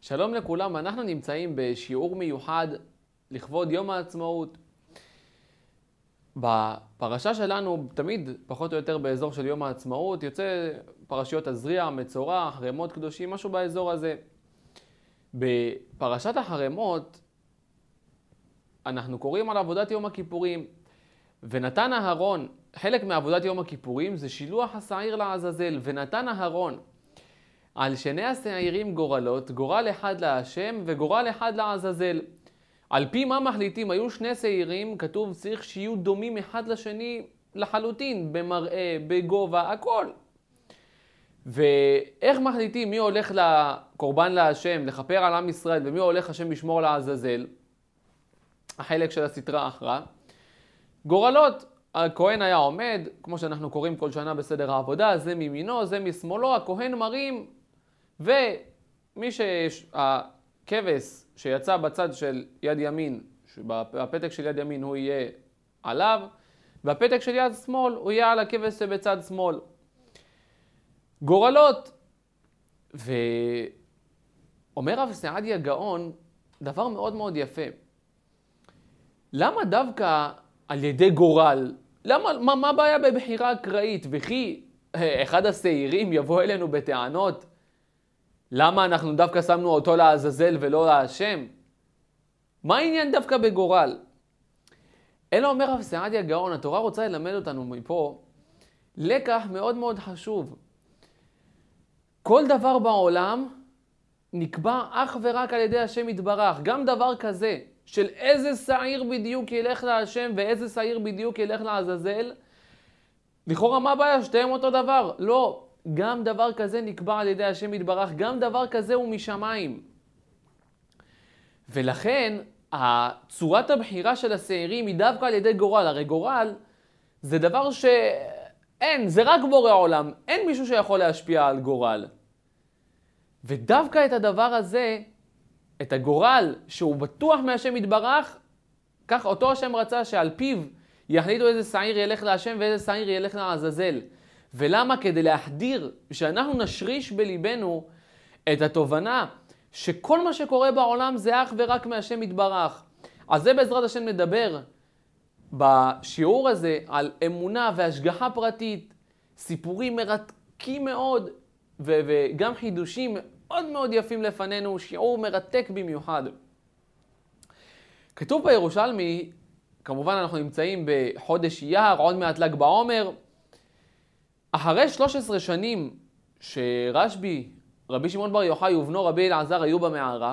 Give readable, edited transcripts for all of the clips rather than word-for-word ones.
שלום לכולם, אנחנו נמצאים בשיעור מיוחד לכבוד יום העצמאות. בפרשה שלנו, תמיד פחות או יותר באזור של יום העצמאות, יוצא פרשיות הזריע, מצורע, חרמות קדושים, משהו באזור הזה. בפרשת החרמות, אנחנו קוראים על עבודת יום הכיפורים, ונתן אהרון, חלק מעבודת יום הכיפורים זה שילוח השעיר לעזאזל, ונתן אהרון על שני השעירים גורלות, גורל אחד להשם וגורל אחד לעזאזל. על פי מה מחליטים? היו שני שעירים, כתוב צריך שיהיו דומים אחד לשני לחלוטין, במראה, בגובה, הכל. ואיך מחליטים מי הולך לקורבן להשם, לכפר על עם ישראל, ומי הולך השם לשמור לעזאזל? החלק של הסתרה אחרא. גורלות, הכהן היה עומד, כמו שאנחנו קוראים כל שנה בסדר העבודה, זה מימינו, זה משמאלו, הכהן מרים, ומי שהכבש שיצא בצד של יד ימין, בפתק של יד ימין הוא יהיה עליו, והפתק של יד שמאל הוא יהיה על הכבש שבצד שמאל. גורלות. ואומר רב סעדיה גאון דבר מאוד מאוד יפה. למה דווקא על ידי גורל? מה הבעיה בבחירה אקראית? וכי אחד השעירים יבוא אלינו בטענות למה אנחנו דווקא שמנו אותו לעזאזל ולא להשם? מה העניין דווקא בגורל? אלא אומר רב סעדיה גאון, התורה רוצה ללמד אותנו מפה לקח מאוד מאוד חשוב. כל דבר בעולם נקבע אך ורק על ידי השם יתברך. גם דבר כזה של איזה שעיר בדיוק ילך להשם ואיזה שעיר בדיוק ילך לעזאזל, לכאורה מה הבעיה? שתיהם אותו דבר. לא, גם דבר כזה נקבע על ידי השם יתברך, גם דבר כזה הוא משמיים. ולכן צורת הבחירה של השעירים היא דווקא על ידי גורל. הרי גורל זה דבר שאין, זה רק בורא עולם, אין מישהו שיכול להשפיע על גורל. ודווקא את הדבר הזה, את הגורל שהוא בטוח מהשם יתברך, כך אותו השם רצה שעל פיו יחליטו איזה שעיר ילך להשם ואיזה שעיר ילך לעזאזל. ולמה? כדי להחדיר, שאנחנו נשריש בליבנו את התובנה שכל מה שקורה בעולם זה אך ורק מהשם יתברך. אז זה בעזרת השם נדבר בשיעור הזה על אמונה והשגחה פרטית, סיפורים מרתקים מאוד וגם חידושים מאוד מאוד יפים לפנינו, שיעור מרתק במיוחד. כתוב בירושלמי, כמובן אנחנו נמצאים בחודש אייר, עוד מעט ל"ג בעומר, אחרי 13 שנים שרשב"י, רבי שמעון בר יוחאי ובנו רבי אלעזר היו במערה,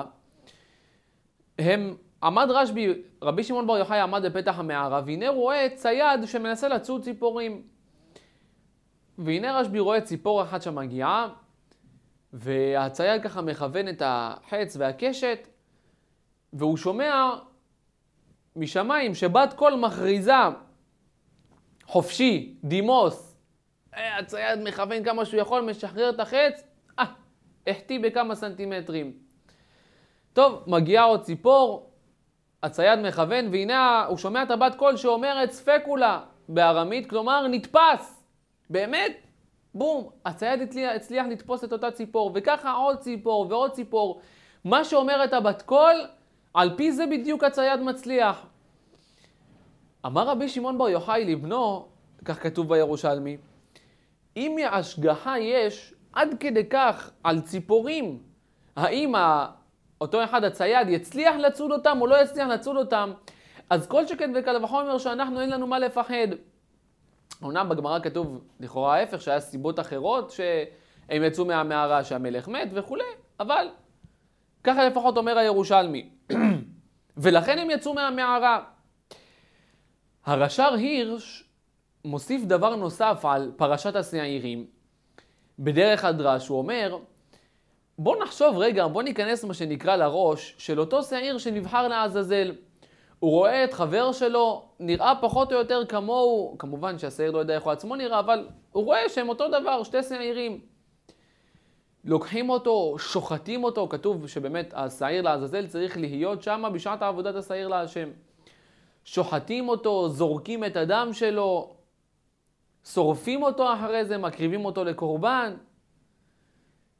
רבי שמעון בר יוחאי עמד בפתח המערה, והנה רואה צייד שמנסה לצוד ציפורים. והנה רשב"י רואה ציפור אחת שמגיעה, והצייד ככה מכוון את החץ והקשת, והוא שומע משמיים שבת קול מכריזה, חופשי, דימוס. הצייד מכוון כמה שהוא יכול, משחרר את החץ, החטיא בכמה סנטימטרים. טוב, מגיעה עוד ציפור, הצייד מכוון, והנה הוא שומע את הבת קול שאומרת ספקולה בארמית, כלומר נתפס. באמת, בום, הצייד הצליח לתפוס את אותה ציפור, וככה עוד ציפור ועוד ציפור. מה שאומרת הבת קול, על פי זה בדיוק הצייד מצליח. אמר רבי שמעון בר יוחאי לבנו, כך כתוב בירושלמי, אם השגחה יש עד כדי כך על ציפורים, האם אותו אחד הצייד יצליח לצוד אותם או לא יצליח לצוד אותם, אז כל שכן וקל וחומר שאנחנו אין לנו מה לפחד. אומנם בגמרא כתוב לכאורה ההפך, שהיה סיבות אחרות שהם יצאו מהמערה שהמלך מת וכו', אבל ככה לפחות אומר הירושלמי. ולכן הם יצאו מהמערה. הרש"ר הירש מוסיף דבר נוסף על פרשת השעירים. בדרך הדרש הוא אומר, בוא נחשוב רגע, בוא ניכנס מה שנקרא לראש של אותו שעיר שנבחר לעזאזל. הוא רואה את חבר שלו, נראה פחות או יותר כמוהו, כמובן שהשעיר לא יודע איך הוא עצמו נראה, אבל הוא רואה שהם אותו דבר, שתי שעירים. לוקחים אותו, שוחטים אותו, כתוב שבאמת השעיר לעזאזל צריך להיות שם בשעת עבודת השעיר להשם. שוחטים אותו, זורקים את הדם שלו, שורפים אותו אחרי זה, מקריבים אותו לקורבן.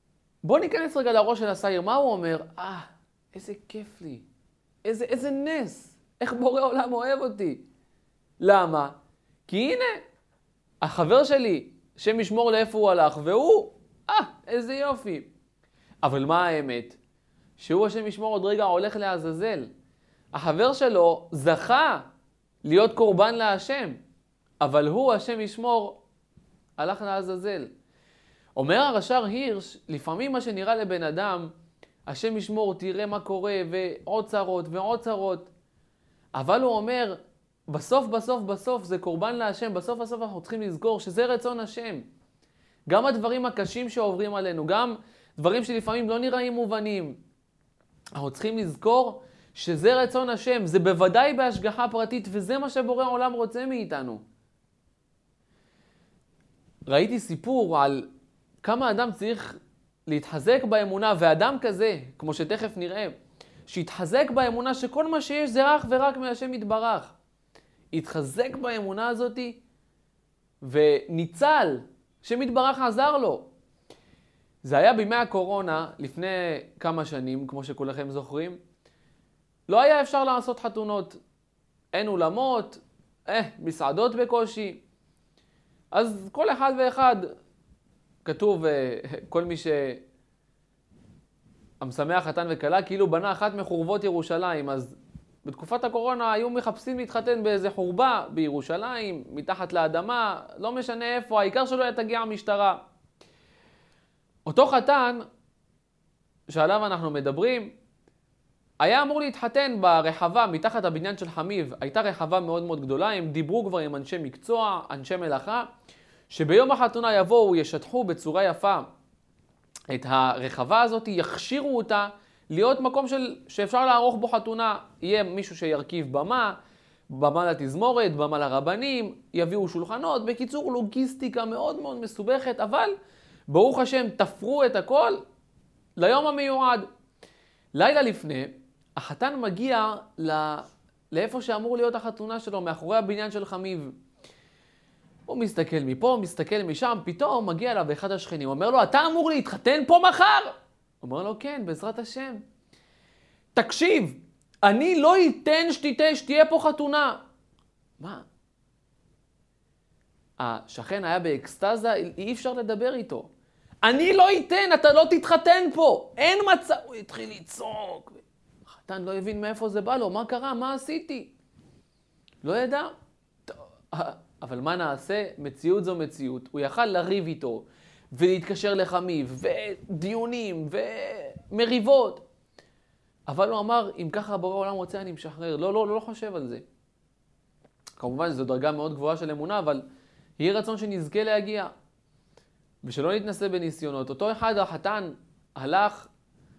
בוא ניכנס רגע לראש של הסייר, מה הוא אומר? איזה כיף לי, איזה נס, איך בורא עולם אוהב אותי. למה? כי הנה, החבר שלי, שם ישמור לאיפה הוא הלך, והוא, איזה יופי. אבל מה האמת? שהוא השם ישמור עוד רגע הולך לעזאזל. החבר שלו זכה להיות קורבן להשם, אבל הוא השם ישמור הלך לעזאזל. אומר הרש"ר הירש, לפעמים מה שנראה לבן אדם, השם ישמור תראה מה קורה ועוד צרות ועוד צרות. אבל הוא אומר, בסוף זה קורבן להשם, בסוף אנחנו צריכים לזכור שזה רצון השם. גם הדברים הקשים שעוברים עלינו, גם דברים שלפעמים לא נראים מובנים. אנחנו צריכים לזכור שזה רצון השם, זה בוודאי בהשגחה פרטית, וזה מה שבורא העולם רוצה מאיתנו. ראיתי סיפור על כמה אדם צריך להתחזק באמונה, ואדם כזה, כמו שתכף נראה, שהתחזק באמונה שכל מה שיש זה אך ורק מהשם יתברך. התחזק באמונה הזאת וניצל, השם יתברך עזר לו. זה היה בימי הקורונה, לפני כמה שנים, כמו שכולכם זוכרים. לא היה אפשר לעשות חתונות. אין אולמות, מסעדות בקושי. אז כל אחד ואחד, כתוב, כל מי שהמשמח חתן וכלה, כאילו בנה אחת מחורבות ירושלים. אז בתקופת הקורונה היו מחפשים להתחתן באיזה חורבה בירושלים, מתחת לאדמה, לא משנה איפה, העיקר שלא תגיע המשטרה. אותו חתן שעליו אנחנו מדברים, היה אמור להתחתן ברחבה מתחת הבניין של חמיב. הייתה רחבה מאוד מאוד גדולה, הם דיברו כבר עם אנשי מקצוע, אנשי מלאכה, שביום החתונה יבואו, ישטחו בצורה יפה את הרחבה הזאת, יכשירו אותה להיות מקום שאפשר לערוך בו חתונה. יהיה מישהו שירכיב במה לתזמורת, במה לרבנים, יביאו שולחנות. בקיצור, לוגיסטיקה מאוד מאוד מסובכת, אבל ברוך השם תפרו את הכל ליום המיועד. לילה לפני, החתן מגיע לאיפה שאמור להיות החתונה שלו, מאחורי הבניין של חמיב. הוא מסתכל מפה, מסתכל משם, פתאום מגיע אליו אחד השכנים, אומר לו, אתה אמור להתחתן פה מחר? אומר לו, כן, בעזרת השם. תקשיב, אני לא אתן שתהיה פה חתונה. מה? השכן היה באקסטזה, אי אפשר לדבר איתו. אני לא אתן, אתה לא תתחתן פה. אין מצב. הוא התחיל לצעוק. החתן לא הבין מאיפה זה בא לו. מה קרה? מה עשיתי? לא ידע. אבל מה נעשה? מציאות זו מציאות. הוא יכל לריב איתו ולהתקשר לחמיב ודיונים ומריבות. אבל הוא אמר, אם ככה בורא העולם רוצה אני משחרר. לא חושב על זה. כמובן זו דרגה מאוד גבוהה של אמונה, אבל יהיה רצון שנזכה להגיע. ושלא נתנסה בניסיונות. אותו אחד, החתן, הלך,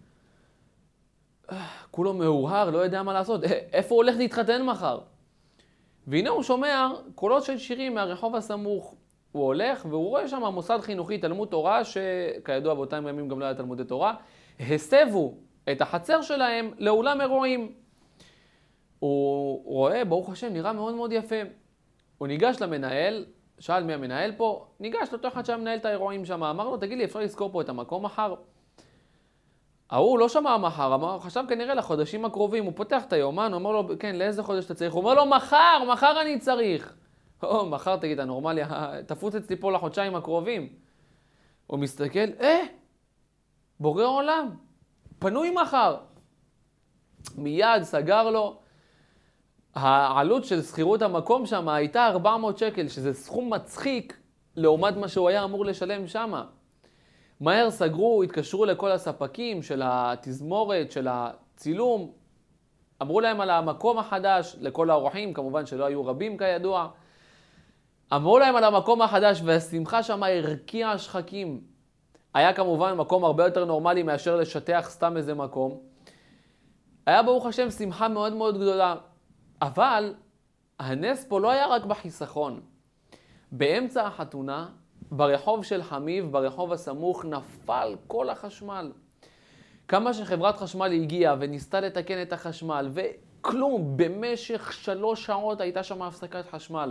כולו מאורהר, לא יודע מה לעשות. איפה הוא הולך להתחתן מחר? והנה הוא שומע קולות של שירים מהרחוב הסמוך. הוא הולך והוא רואה שם מוסד חינוכי, תלמוד תורה, שכידוע באותם ימים גם לא היה תלמודי תורה, הסבו את החצר שלהם לאולם אירועים. הוא רואה, ברוך השם, נראה מאוד מאוד יפה. הוא ניגש למנהל, שאל מי המנהל פה, ניגש לאותו אחד שהמנהל את האירועים שם, אמר לו, תגיד לי, אפשר לזכור פה את המקום מחר? הוא לא שמע מחר, חשב כנראה לחודשים הקרובים, הוא פותח את היומן, הוא אומר לו, כן, לאיזה חודש אתה צריך? הוא אומר לו, מחר אני צריך. מחר תגיד, אתה נורמלי, תפוץ אצלי פה לחודשיים הקרובים. הוא מסתכל, בורא עולם, פנוי מחר. מיד סגר לו. העלות של שכירות המקום שם הייתה 400 שקל, שזה סכום מצחיק לעומת מה שהוא היה אמור לשלם שם. מהר סגרו, התקשרו לכל הספקים של התזמורת, של הצילום. אמרו להם על המקום החדש, לכל האורחים, כמובן שלא היו רבים כידוע. אמרו להם על המקום החדש, והשמחה שם הרקיעה שחקים. היה כמובן מקום הרבה יותר נורמלי מאשר לשטח סתם איזה מקום. היה ברוך השם שמחה מאוד מאוד גדולה. אבל הנס פה לא היה רק בחיסכון. באמצע החתונה, ברחוב של חמיב, ברחוב הסמוך, נפל כל החשמל. כמה שחברת חשמל הגיעה וניסתה לתקן את החשמל, וכלום, במשך 3 שעות הייתה שם הפסקת חשמל.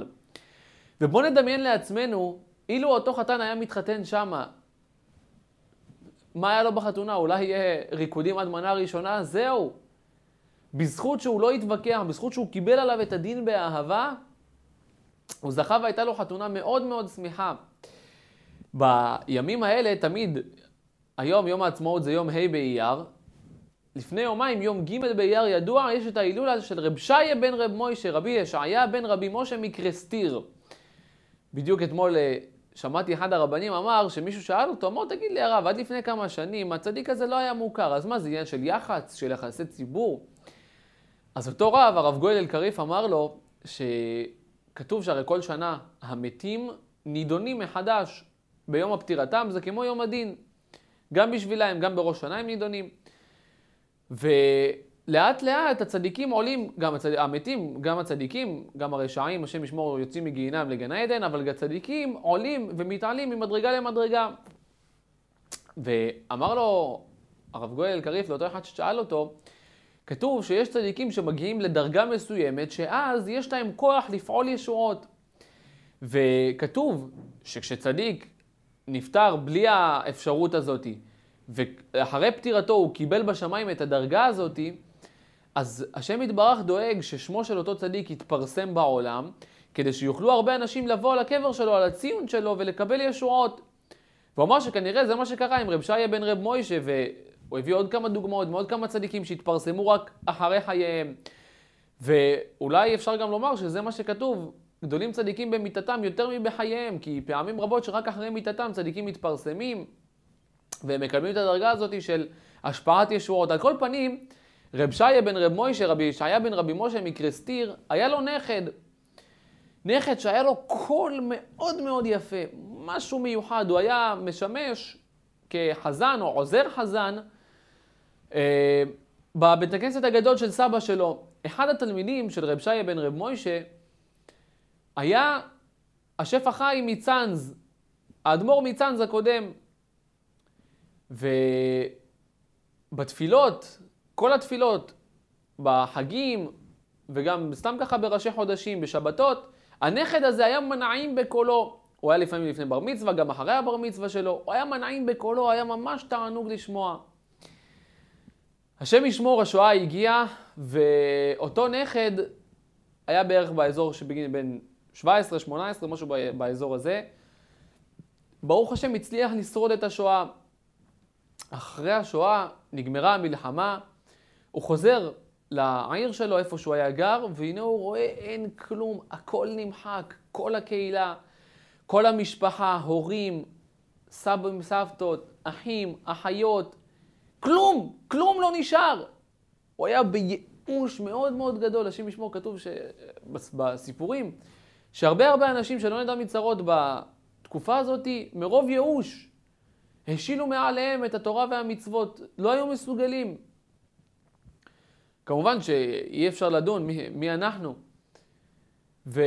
ובוא נדמיין לעצמנו, אילו אותו חתן היה מתחתן שם, מה היה לו בחתונה? אולי יהיה ריקודים עד מנה ראשונה? זהו. בזכות שהוא לא התווכח, בזכות שהוא קיבל עליו את הדין באהבה, הוא זכה והייתה לו חתונה מאוד מאוד שמחה. בימים האלה תמיד, היום יום העצמאות זה יום ה' באייר, לפני יומיים, יום ג' באייר ידוע, יש את ההילולה של רב שיה בן רב מוישה, רבי ישעיה בן רבי משה מקרסטיר. בדיוק אתמול שמעתי אחד הרבנים אמר שמישהו שאל אותו, אמר, תגיד לי הרב, עד לפני כמה שנים הצדיק הזה לא היה מוכר, אז מה זה עניין של יח"צ, של יחסי ציבור? אז אותו רב, הרב גואל אלקריף אמר לו שכתוב שהרי כל שנה המתים נידונים מחדש ביום הפטירתם, זה כמו יום הדין. גם בשבילהם, גם בראש שנה הם נידונים. ולאט לאט הצדיקים עולים, גם המתים, גם הצדיקים, גם הרשעים, השם ישמור, יוצאים מגיהינום לגן עדן, אבל הצדיקים עולים ומתעלים ממדרגה למדרגה. ואמר לו הרב גואל אלקריף, לאותו אחד ששאל אותו, כתוב שיש צדיקים שמגיעים לדרגה מסוימת, שאז יש להם כוח לפעול ישועות. וכתוב שכשצדיק נפטר בלי האפשרות הזאת, ואחרי פטירתו הוא קיבל בשמיים את הדרגה הזאת, אז השם יתברך דואג ששמו של אותו צדיק יתפרסם בעולם, כדי שיוכלו הרבה אנשים לבוא על הקבר שלו, על הציון שלו, ולקבל ישועות. והוא אמר שכנראה זה מה שקרה עם רב שיה בן רב מוישה, הוא הביא עוד כמה דוגמאות, מעוד כמה צדיקים שהתפרסמו רק אחרי חייהם. ואולי אפשר גם לומר שזה מה שכתוב, גדולים צדיקים במיתתם יותר מבחייהם, כי פעמים רבות שרק אחרי מיתתם צדיקים מתפרסמים, והם מקבלים את הדרגה הזאת של השפעת ישועות. על כל פנים, רב שיה בן רב מוישה, רבי ישעיה בן רבי משה מקרסטיר, היה לו נכד שהיה לו קול מאוד מאוד יפה, משהו מיוחד. הוא היה משמש כחזן או עוזר חזן בבית הכנסת הגדול של סבא שלו. אחד התלמידים של רב שיה בן רב מוישה היה השף החי מצנז, האדמו"ר מצנז הקודם. ובתפילות, כל התפילות, בחגים וגם סתם ככה בראשי חודשים, בשבתות, הנכד הזה היה מנעים בקולו. הוא היה לפעמים לפני בר מצווה, גם אחרי הבר מצווה שלו, הוא היה מנעים בקולו, היה ממש תענוג לשמוע. השם ישמור, השואה הגיעה, ואותו נכד היה בערך באזור שבגיל בין 17-18, משהו באזור הזה. ברוך השם הצליח לשרוד את השואה. אחרי השואה נגמרה המלחמה, הוא חוזר לעיר שלו איפה שהוא היה גר, והנה הוא רואה אין כלום, הכל נמחק, כל הקהילה, כל המשפחה, הורים, סבים, סבתות, אחים, אחיות, כלום לא נשאר. הוא היה בייאוש מאוד מאוד גדול. השם ישמור, כתוב בסיפורים שהרבה אנשים שלא נדע מצרות בתקופה הזאת, מרוב ייאוש, השילו מעליהם את התורה והמצוות, לא היו מסוגלים. כמובן שאי אפשר לדון מי אנחנו. והוא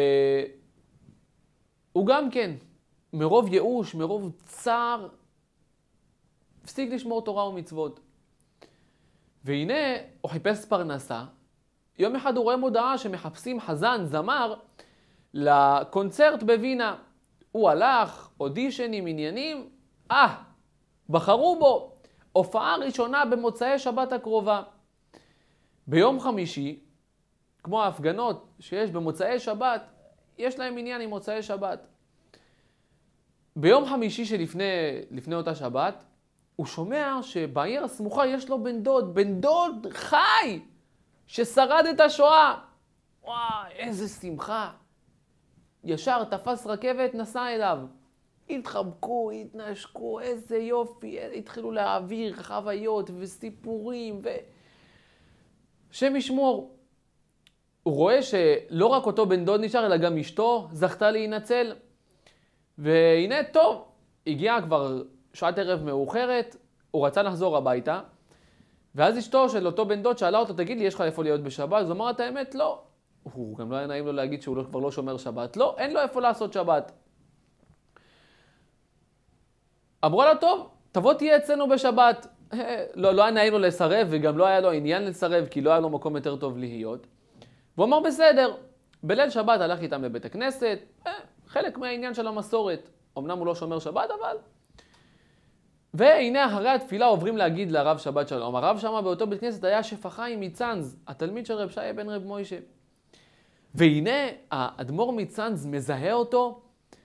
גם כן, מרוב ייאוש, מרוב צער, הפסיק לשמור תורה ומצוות. והנה הוא חיפש פרנסה. יום אחד הוא רואה מודעה שמחפשים חזן, זמר, לקונצרט בווינה. הוא הלך, אודישנים, עניינים, בחרו בו. הופעה ראשונה במוצאי שבת הקרובה. ביום חמישי, כמו ההפגנות שיש במוצאי שבת, יש להם עניין עם מוצאי שבת. ביום חמישי שלפני אותה שבת, הוא שומע שבעיר הסמוכה יש לו בן דוד חי, ששרד את השואה. וואי, איזה שמחה. ישר תפס רכבת, נסע אליו. התחבקו, התנשקו, איזה יופי. התחילו להעביר חוויות וסיפורים שם ישמור. הוא רואה שלא רק אותו בן דוד נשאר, אלא גם אשתו זכתה להינצל. והנה טוב, הגיעה כבר שעת ערב מאוחרת, הוא רצה לחזור הביתה, ואז אשתו של אותו בן דוד שאלה אותו, תגיד לי, יש לך איפה להיות בשבת? אז הוא אמר את האמת, לא. הוא גם לא היה נעים לו להגיד שהוא כבר לא שומר שבת. לא, אין לו איפה לעשות שבת. אמרו לה, טוב, תבוא תהיה אצלנו בשבת. לא היה נעים לו לסרב, וגם לא היה לו עניין לסרב, כי לא היה לו מקום יותר טוב להיות. והוא אמר, בסדר. בליל שבת הלך איתם לבית הכנסת, חלק מהעניין של המסורת. אמנם הוא לא שומר שבת, אבל והנה אחרי התפילה עוברים להגיד לרב שבת שלום. הרב שמה באותו בית כנסת היה שפע חיים מצאנז, התלמיד של רב שיה בן רב מוישה. והנה האדמו"ר מצאנז מזהה אותו,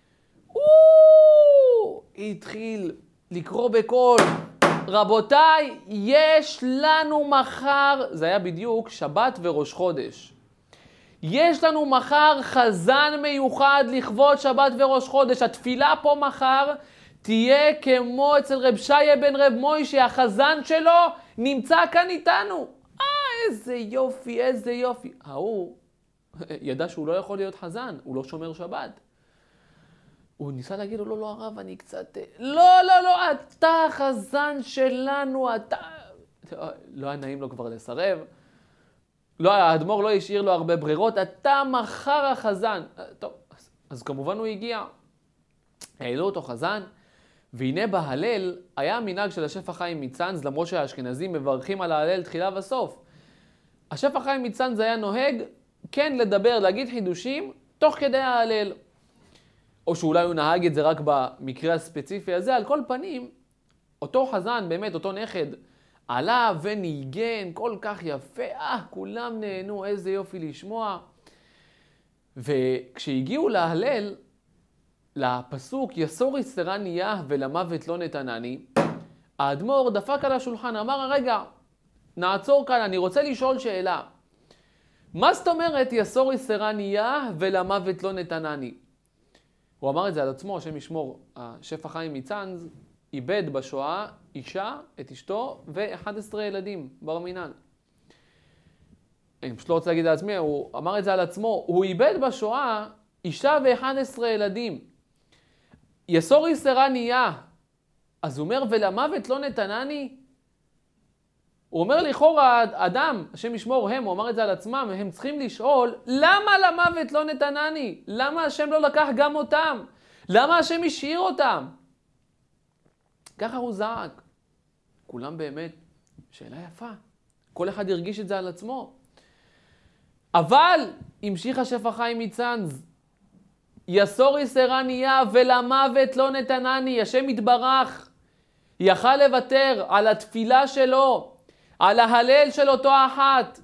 התחיל לקרוא בקול, רבותיי, יש לנו מחר, זה היה בדיוק שבת וראש חודש. יש לנו מחר חזן מיוחד לכבוד שבת וראש חודש. התפילה פה מחר תהיה כמו אצל רב שיה בן רב מוישה, החזן שלו נמצא כאן איתנו. איזה יופי, איזה יופי. ההוא ידע שהוא לא יכול להיות חזן, הוא לא שומר שבת. הוא ניסה להגיד לו, לא הרב, אני קצת... לא, אתה החזן שלנו, אתה... לא היה נעים לו כבר לסרב. לא, האדמו"ר לא השאיר לו הרבה ברירות, אתה מחר החזן. טוב, אז כמובן הוא הגיע. העלו אותו חזן, והנה בהלל היה המנהג של השפע חיים מצאנז, למרות שהאשכנזים מברכים על ההלל תחילה וסוף. השפע חיים מצאנז היה נוהג כן לדבר, להגיד חידושים, תוך כדי ההלל. או שאולי הוא נהג את זה רק במקרה הספציפי הזה, על כל פנים, אותו חזן, באמת, אותו נכד, עלה וניגן כל כך יפה, כולם נהנו, איזה יופי לשמוע. וכשהגיעו להלל, לפסוק, יסור יסרניה ולמוות לא נתנני, האדמו"ר דפק על השולחן, אמר, רגע, נעצור כאן, אני רוצה לשאול שאלה. מה זאת אומרת יסור יסרניה ולמוות לא נתנני? הוא אמר את זה על עצמו, השם ישמור, השפע חיים מצאנז, איבד בשואה אישה, את אשתו, ו11 ילדים, בר מינן. אני פשוט לא רוצה להגיד על עצמי, הוא אמר את זה על עצמו, הוא איבד בשואה אישה ו11 ילדים. יסור יסרניה, אז הוא אומר, ולמוות לא נתנני? הוא אומר לכאורה, אדם, השם ישמור הם, הוא אמר את זה על עצמם, הם צריכים לשאול, למה למוות לא נתנני? למה השם לא לקח גם אותם? למה השם השאיר אותם? ככה הוא זעק. כולם באמת, שאלה יפה. כל אחד הרגיש את זה על עצמו. אבל, המשיך השפע חיים מצאנז, יסור יסרניה ולמוות לא נתנני, השם יתברך, יכל לוותר על התפילה שלו, על ההלל של אותו אחת,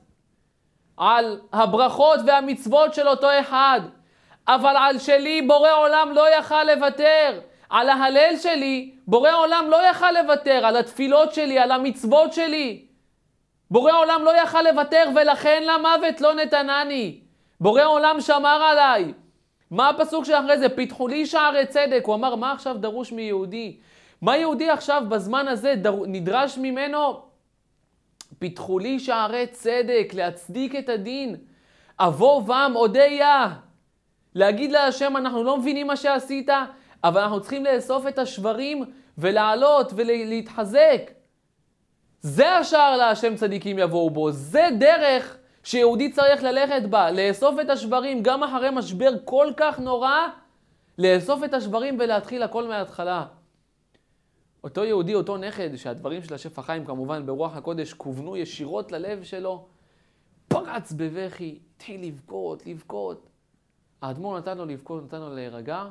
על הברכות והמצוות של אותו אחד, אבל על שלי בורא עולם לא יכל לוותר, על ההלל שלי בורא עולם לא יכל לוותר, על התפילות שלי, על המצוות שלי, בורא עולם לא יכל לוותר, ולכן למוות לא נתנני. בורא עולם שמר עליי. מה הפסוק שאחרי זה? פיתחו לי שערי צדק. הוא אמר, מה עכשיו דרוש מיהודי? מה יהודי עכשיו בזמן הזה נדרש ממנו? פיתחו לי שערי צדק, להצדיק את הדין. אבוא ועם אודיה. להגיד להשם, אנחנו לא מבינים מה שעשית, אבל אנחנו צריכים לאסוף את השברים ולעלות ולהתחזק. זה השער להשם צדיקים יבואו בו. זה דרך שיהודי צריך ללכת בה. לאסוף את השברים גם אחרי משבר כל כך נורא. לאסוף את השברים ולהתחיל הכל מההתחלה. אותו יהודי, אותו נכד, שהדברים של השפע חיים כמובן ברוח הקודש כוונו ישירות ללב שלו, פרץ בבכי, התחיל לבכות. האדמו"ר נתן לו לבכות, נתן לו להירגע,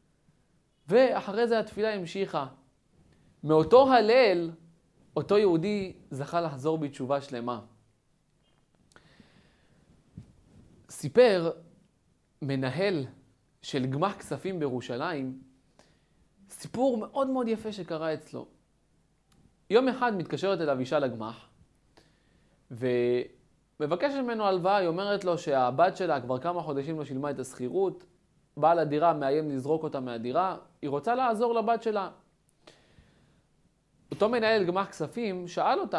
ואחרי זה התפילה המשיכה. מאותו הלל, אותו יהודי זכה לחזור בתשובה שלמה. סיפר מנהל של גמ"ח כספים בירושלים, סיפור מאוד מאוד יפה שקרה אצלו. יום אחד מתקשרת אליו אישה לגמ"ח, ומבקשת ממנו הלוואה. היא אומרת לו שהבת שלה כבר כמה חודשים לא שילמה את השכירות, בעל הדירה מאיים לזרוק אותה מהדירה, היא רוצה לעזור לבת שלה. אותו מנהל גמ"ח כספים שאל אותה,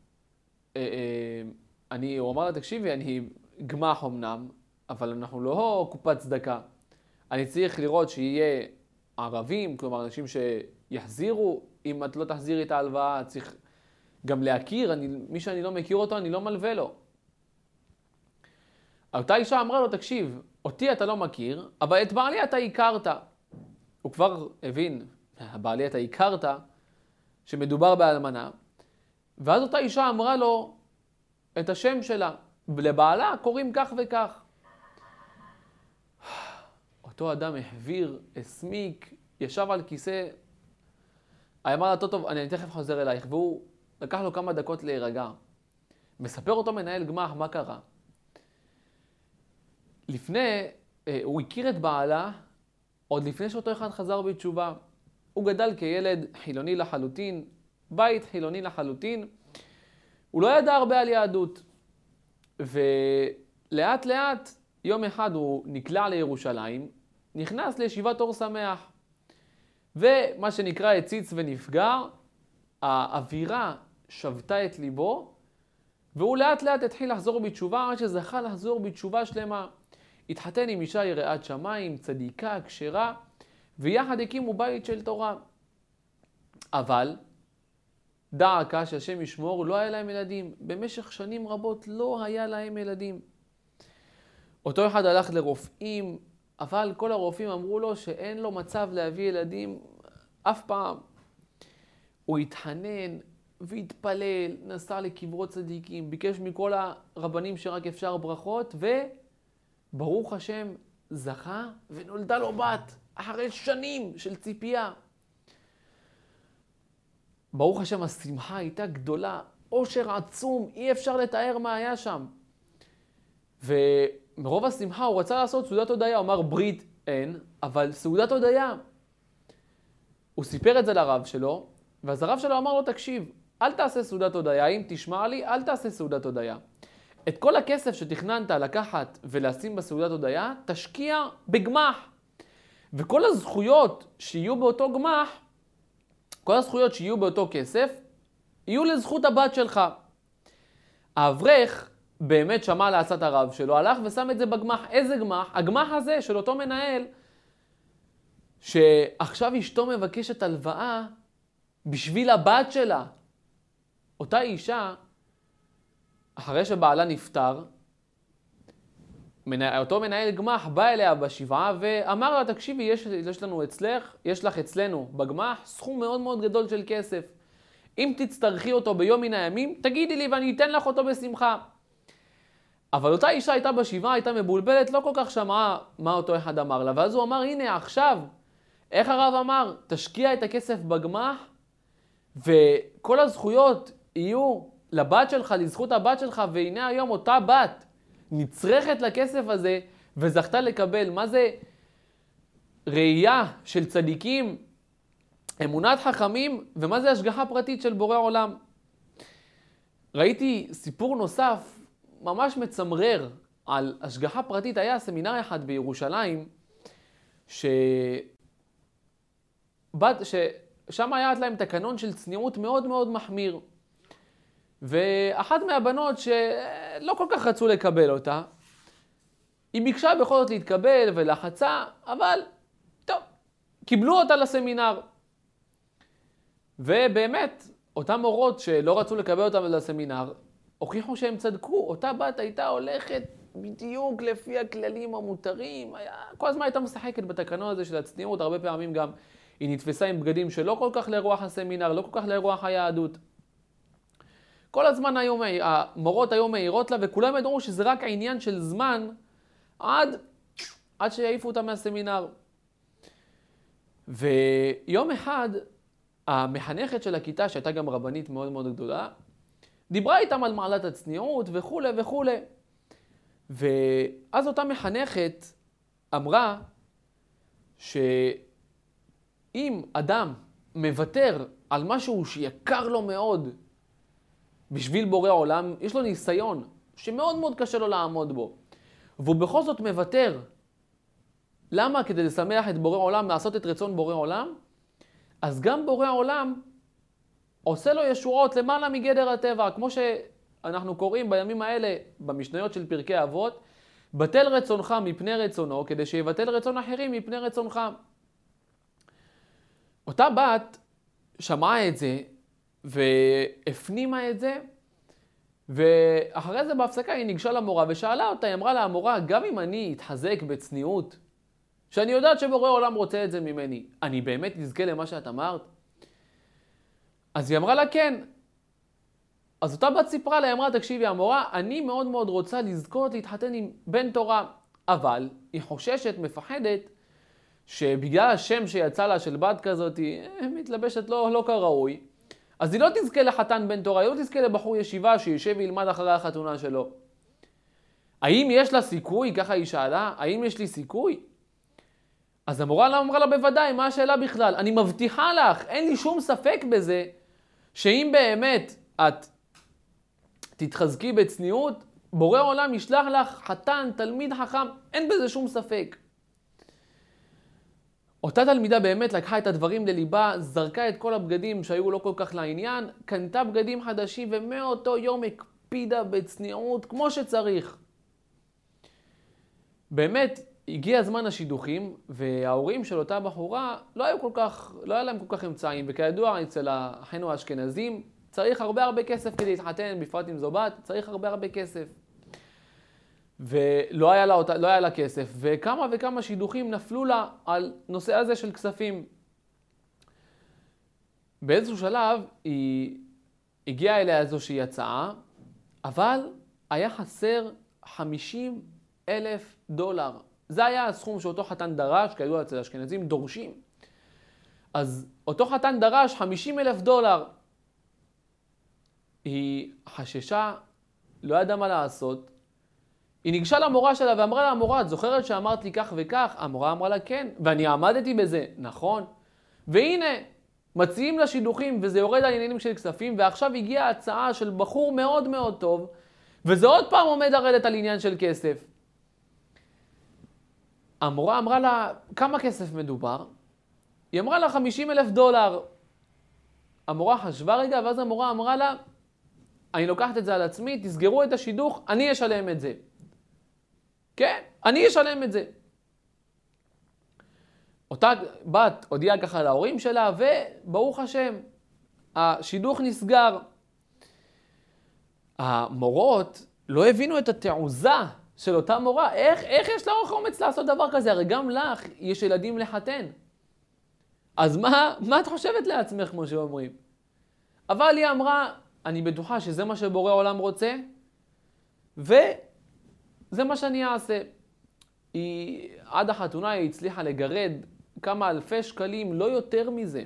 הוא אמר לה, תקשיבי, אני גמ"ח אמנם, אבל אנחנו לא קופת צדקה. אני צריך לראות שיהיה ערבים, כלומר אנשים שיחזירו, אם את לא תחזירי את ההלוואה, צריך גם להכיר, מי שאני לא מכיר אותו, אני לא מלווה לו. אותה אישה אמרה לו, תקשיב, אותי אתה לא מכיר, אבל את בעלי אתה הכרת. הוא כבר הבין, בעלי אתה הכרת, שמדובר באלמנה, ואז אותה אישה אמרה לו את השם שלה, ולבעלה קוראים כך וכך. אותו אדם החביר, הסמיק, ישב על כיסא, אמר לה, טוב, אני תכף חוזר אלייך, והוא לקח לו כמה דקות להירגע. מספר אותו מנהל גמ"ח, מה קרה? הוא הכיר את בעלה, עוד לפני שאותו אחד חזר בתשובה. הוא גדל כילד חילוני לחלוטין, בית חילוני לחלוטין. הוא לא ידע הרבה על יהדות. ולאט לאט, יום אחד הוא נקלע לירושלים, נכנס לישיבת אור שמח. ומה שנקרא הציץ ונפגר, האווירה שבתה את ליבו, והוא לאט לאט התחיל לחזור בתשובה, עד שזכה לחזור בתשובה שלמה. התחתן עם אישה יראת שמיים, צדיקה, כשרה, ויחד הקימו בית של תורה. אבל, דע עקה שהשם ישמור, לא היה להם ילדים. במשך שנים רבות לא היה להם ילדים. אותו אחד הלך לרופאים, אבל כל הרופאים אמרו לו שאין לו מצב להביא ילדים אף פעם. הוא התחנן והתפלל, נסע לקברות צדיקים, ביקש מכל הרבנים שרק אפשר ברכות, וברוך השם זכה ונולדה לו בת אחרי שנים של ציפייה. ברוך השם השמחה הייתה גדולה, אושר עצום, אי אפשר לתאר מה היה שם. ומרוב השמחה הוא רצה לעשות סעודת הודיה, הוא אמר ברית אין, אבל סעודת הודיה. הוא סיפר את זה לרב שלו, ואז הרב שלו אמר לו, תקשיב, אל תעשה סעודת הודיה, אם תשמע לי, אל תעשה סעודת הודיה. את כל הכסף שתכננת לקחת ולשים בסעודת הודיה, תשקיע בגמ"ח. וכל הזכויות שיהיו באותו גמ"ח, כל הזכויות שיהיו באותו כסף, יהיו לזכות הבת שלך. האברך באמת שמע לעצת הרב שלו, הלך ושם את זה בגמ"ח. איזה גמ"ח? הגמ"ח הזה של אותו מנהל, שעכשיו אשתו מבקשת הלוואה בשביל הבת שלה. אותה אישה, אחרי שבעלה נפטר, אותו מנהל גמ"ח בא אליה בשבעה ואמר לה, תקשיבי, יש לך אצלנו בגמ"ח סכום מאוד מאוד גדול של כסף. אם תצטרכי אותו ביום מן הימים, תגידי לי ואני אתן לך אותו בשמחה. אבל אותה אישה הייתה בשבעה, הייתה מבולבלת, לא כל כך שמעה מה אותו אחד אמר לה. ואז הוא אמר, הנה עכשיו, איך הרב אמר? תשקיע את הכסף בגמ"ח, וכל הזכויות יהיו לבת שלך, לזכות הבת שלך, והנה היום אותה בת נצרכת לכסף הזה, וזכתה לקבל. מה זה ראייה של צדיקים, אמונת חכמים, ומה זה השגחה פרטית של בורא עולם. ראיתי סיפור נוסף, ממש מצמרר, על השגחה פרטית. היה סמינר אחד בירושלים, ששם היה להם תקנון של צניעות מאוד מאוד מחמיר. ואחת מהבנות שלא כל כך רצו לקבל אותה, היא ביקשה בכל זאת להתקבל ולחצה, אבל טוב, קיבלו אותה לסמינר. ובאמת, אותם מורות שלא רצו לקבל אותה לסמינר, הוכיחו שהם צדקו. אותה בת הייתה הולכת בדיוק לפי הכללים המותרים, כל הזמן הייתה משחקת בתקנון הזה של הצניעות. הרבה פעמים גם היא נתפסה עם בגדים שלא כל כך לרוח הסמינר, לא כל כך לרוח היהדות. כל הזמן המורות היו מהירות לה, וכולם ידעו שזה רק העניין של זמן עד שיעיפו אותה מהסמינר. ויום אחד המחנכת של הכיתה, שהייתה גם רבנית מאוד מאוד גדולה, דיברה איתם על מעלת הצניעות וכו' וכו'. ואז אותה מחנכת אמרה שאם אדם מוותר על משהו שיקר לו מאוד בשביל בורא עולם, יש לו ניסיון שמאוד מאוד קשה לו לעמוד בו, והוא בכל זאת מוותר. למה? כדי לשמח את בורא עולם, לעשות את רצון בורא עולם. אז גם בורא עולם עושה לו ישועות למעלה מגדר הטבע, כמו שאנחנו קוראים בימים האלה במשניות של פרקי אבות, בטל רצונך מפני רצונו, כדי שיבטל רצון אחרים מפני רצונך. אותה בת שמעה את זה והפנימה את זה, ואחרי זה בהפסקה היא ניגשה למורה ושאלה אותה, היא אמרה לה, המורה, גם אם אני אתחזק בצניעות, שאני יודעת שבורא עולם רוצה את זה ממני, אני באמת נזכה למה שאת אמרת? אז היא אמרה לה כן. אז אותה בת סיפרה לה, היא אמרה, תקשיבי המורה, אני מאוד מאוד רוצה לזכות להתחתן עם בן תורה, אבל היא חוששת, מפחדת, שבגלל השם שיצא לה של בת כזאת, היא מתלבשת לא כראוי, אז היא לא תזכה לחתן בן תורה, היא לא תזכה לבחור ישיבה שישב וילמד אחרי החתונה שלו. האם יש לה סיכוי? ככה היא שאלה, האם יש לי סיכוי? אז המורה אמרה לה בוודאי, מה השאלה בכלל? אני מבטיחה לך, אין לי שום ספק בזה, שאם באמת את תתחזקי בצניעות, בורא עולם ישלח לך חתן, תלמיד חכם, אין בזה שום ספק. אותה תלמידה באמת לקחה את הדברים לליבה, זרקה את כל הבגדים שהיו לא כל כך לעניין, קנתה בגדים חדשים ומאותו יום הקפידה בצניעות כמו שצריך. באמת הגיע זמן השידוכים, וההורים של אותה בחורה לא היה להם כל כך אמצעים, וכידוע אצל אחינו האשכנזים צריך הרבה כסף כדי להתחתן, בפרט עם זו בת, צריך הרבה כסף. ולא היה לה כסף, וכמה וכמה שידוכים נפלו לה על נושא הזה של כספים. באיזשהו שלב היא הגיעה אליה איזושהי הצעה, אבל היה חסר $50,000. זה היה הסכום שאותו חתן דרש, כידוע אצל האשכנזים דורשים. אז אותו חתן דרש $50,000. היא חששה, לא ידעה מה לעשות. היא ניגשה למורה שלה ואמרה לה, המורה, את זוכרת שאמרת לי כך וכך? המורה אמרה לה, כן, ואני עמדתי בזה, נכון. והנה, מציעים לה שידוכים, וזה יורד על עניינים של כספים, ועכשיו הגיעה הצעה של בחור מאוד מאוד טוב, וזה עוד פעם עומד לרדת על עניין של כסף. המורה אמרה לה, כמה כסף מדובר? היא אמרה לה, $50,000. המורה חשבה רגע, ואז המורה אמרה לה, אני לוקחת את זה על עצמי, תסגרו את השידוך, אני אשלם את זה. כן, אני אשלם את זה. אותה בת הודיעה ככה להורים שלה, וברוך השם, השידוך נסגר. המורות לא הבינו את התעוזה של אותה מורה. איך יש לה אומץ לעשות דבר כזה? הרי גם לך יש ילדים לחתן. אז מה את חושבת לעצמך, כמו שאומרים? אבל היא אמרה, אני בטוחה שזה מה שבורא עולם רוצה, וזה מה שאני אעשה. עד החתונה היא הצליחה לגרד כמה אלפי שקלים, לא יותר מזה.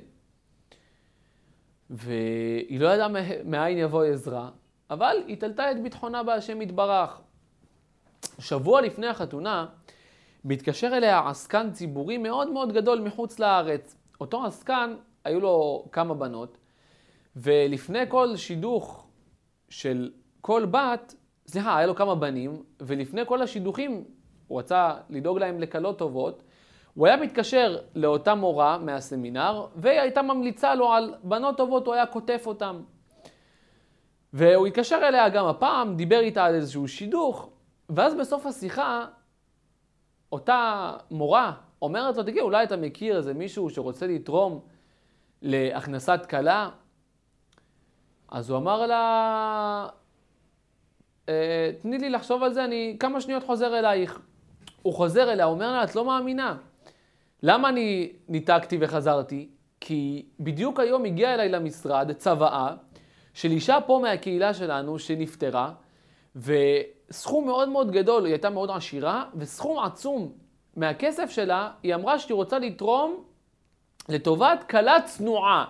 והיא לא ידעה מאין יבוא עזרה, אבל היא תלתה את ביטחונה בהשם יתברך. שבוע לפני החתונה, מתקשר אליה עסקן ציבורי מאוד מאוד גדול מחוץ לארץ. אותו עסקן, היו לו כמה בנות, ולפני כל שידוך של כל בת, היה לו כמה בנים, ולפני כל השידוכים, הוא רצה לדאוג להם לקלות טובות, הוא היה מתקשר לאותה מורה מהסמינר, והיא הייתה ממליצה לו על בנות טובות, הוא היה כותף אותם. והוא התקשר אליה גם הפעם, דיבר איתה על איזשהו שידוך, ואז בסוף השיחה, אותה מורה אומרת לו, תגיד, אולי אתה מכיר איזה מישהו שרוצה לתרום להכנסת כלה? אז הוא אמר לה, תני לי לחשוב על זה, אני כמה שניות חוזר אלייך. הוא חוזר אליה, הוא אומר לה, את לא מאמינה. למה אני ניתקתי וחזרתי? כי בדיוק היום הגיע אליי למשרד צוואה של אישה פה מהקהילה שלנו שנפטרה, וסכום מאוד מאוד גדול, היא הייתה מאוד עשירה, וסכום עצום מהכסף שלה, היא אמרה שהיא רוצה לתרום לטובת כלה צנועה.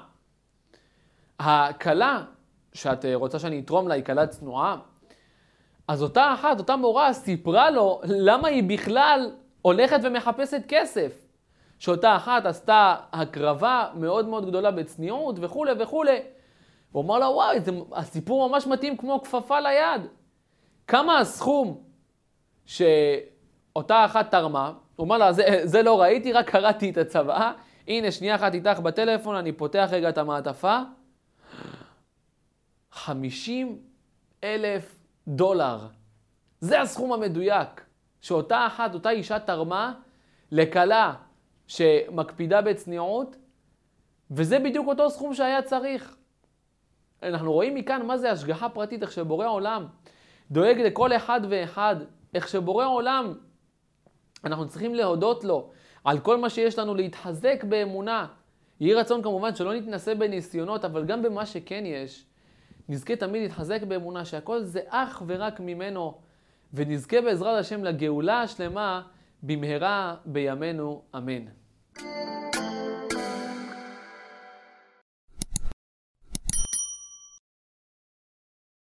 הכלה שאת רוצה שאני אתרום לה היא כלה צנועה, אז אותה מורה סיפרה לו למה היא בכלל הולכת ומחפשת כסף. שאותה אחת עשתה הקרבה מאוד מאוד גדולה בצניעות וכו' וכו'. הוא אמר לה, וואי, הסיפור ממש מתאים כמו כפפה ליד. כמה הסכום שאותה אחת תרמה? הוא אמר לה, זה לא ראיתי, רק קראתי את הצוואה. הנה, שנייה אחת איתך בטלפון, אני פותח רגע את המעטפה. $50,000. זה הסכום המדויק שאותה אחת, אותה אישה תרמה לכלה שמקפידה בצניעות, וזה בדיוק אותו סכום שהיה צריך. אנחנו רואים מכאן מה זה השגחה פרטית, איך שבורא עולם דואג לכל אחד ואחד, איך שבורא עולם, אנחנו צריכים להודות לו על כל מה שיש לנו, להתחזק באמונה. יהי רצון כמובן שלא נתנסה בניסיונות, אבל גם במה שכן יש, נזכה תמיד להתחזק באמונה שהכל זה אך ורק ממנו, ונזכה בעזרת השם לגאולה השלמה במהרה בימינו, אמן. Thank